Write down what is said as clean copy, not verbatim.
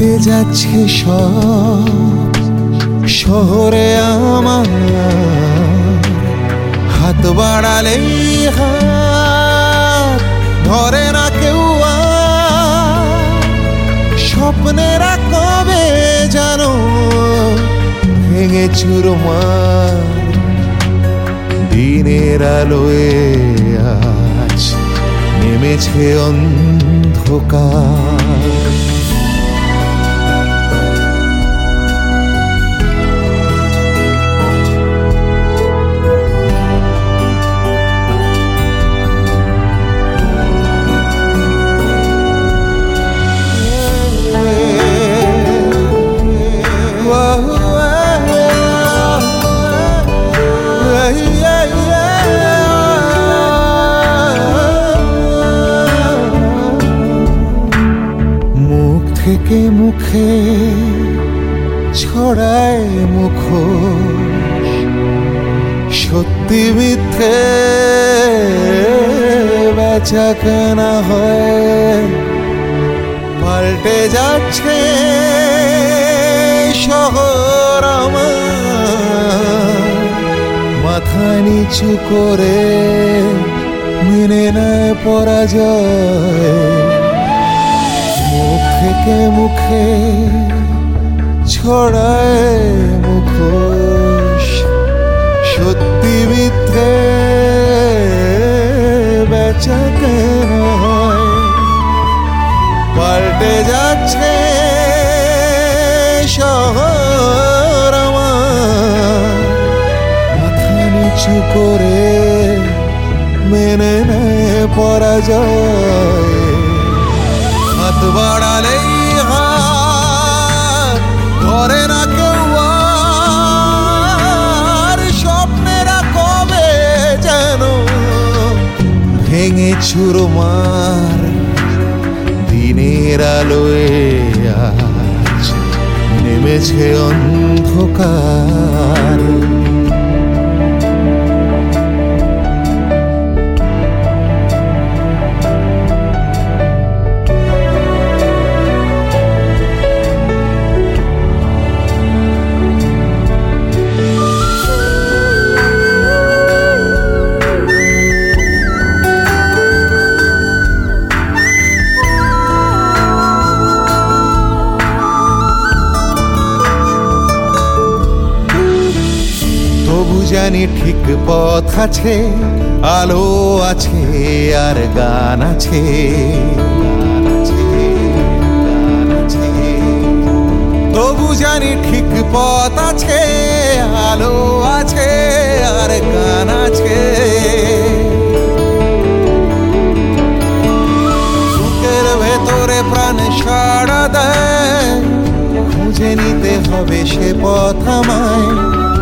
যাচ্ছে সব শহরে আমার, হাত বাড়ালেই হাত ধরে না কেউ আর। স্বপ্নেরা কবে জানো ভেঙে চুরমার, দিনের আলোয় আজ নেমেছে অন্ধকার। মুখ থেকে মুখে ছড়ায় মুখোশ, সত্যি মিথ্যে বেচা কেনা হয়। পাল্টে যাচ্ছে শহর আমার, মাথা নিচু করে মেনে নেয় পরাজয়। মুখ থেকে মুখে ছড়ায় মুখোশ, সত্যি মিথ্যে বেচা কেনা হয়। পাল্টে যাচ্ছে শহর আমার, মাথা নিচু করে মেনে নেয় পরাজয়। হাত বাড়ালেই হাত ধরে না কেউ আর। স্বপ্নেরা কবে যেন ভেঙে চুরমার, দিনের আলোয় আজ নেমেছে অন্ধকার। তবু জানি ঠিক পথ আছে, আলো আছে আর গান আছে। তবু জানি ঠিক পথ আছে, আলো আছে আর গান আছে। বুকের ভেতরে প্রাণ সাড়া দেয়, খুঁজে নিতে হবে সে পথ আমায়।